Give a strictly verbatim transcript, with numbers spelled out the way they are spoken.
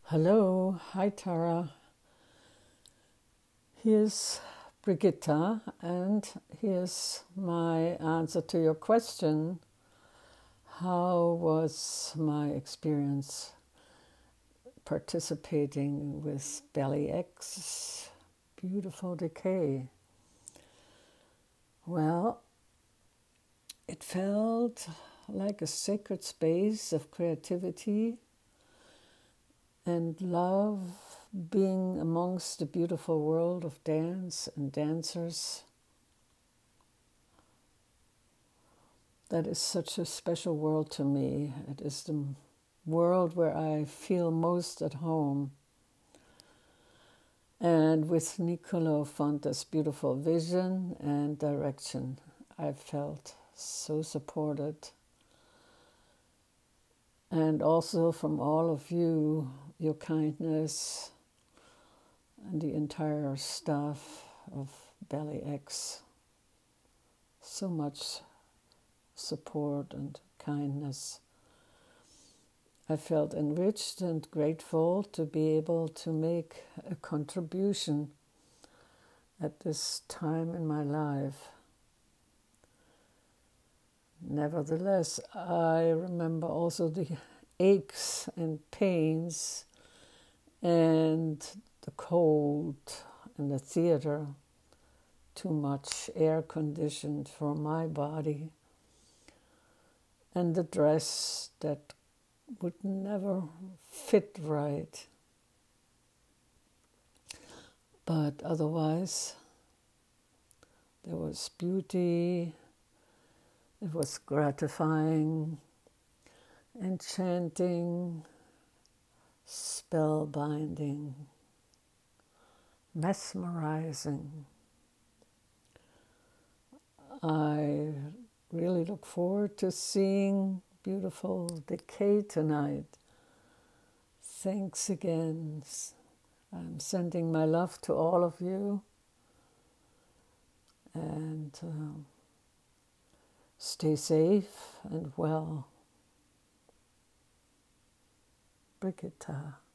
Hello, hi Tara. Here's Brigitta, and here's my answer to your question. How was my experience participating with Belly X Beautiful Decay? Well, it felt like a sacred space of creativity and love, being amongst the beautiful world of dance and dancers. That is such a special world to me. It is the world where I feel most at home. And with Niccolò Fonta's beautiful vision and direction, I felt so supported. And also from all of you, your kindness, and the entire staff of Belly X. So much support and kindness. I felt enriched and grateful to be able to make a contribution at this time in my life. Nevertheless, I remember also the aches and pains and the cold in the theater, too much air conditioned for my body, and the dress that would never fit right. But otherwise, there was beauty, it was gratifying, enchanting, spellbinding, mesmerizing. I really look forward to seeing Beautiful Decay tonight. Thanks again. I'm sending my love to all of you. And uh, stay safe and well. Brigitta.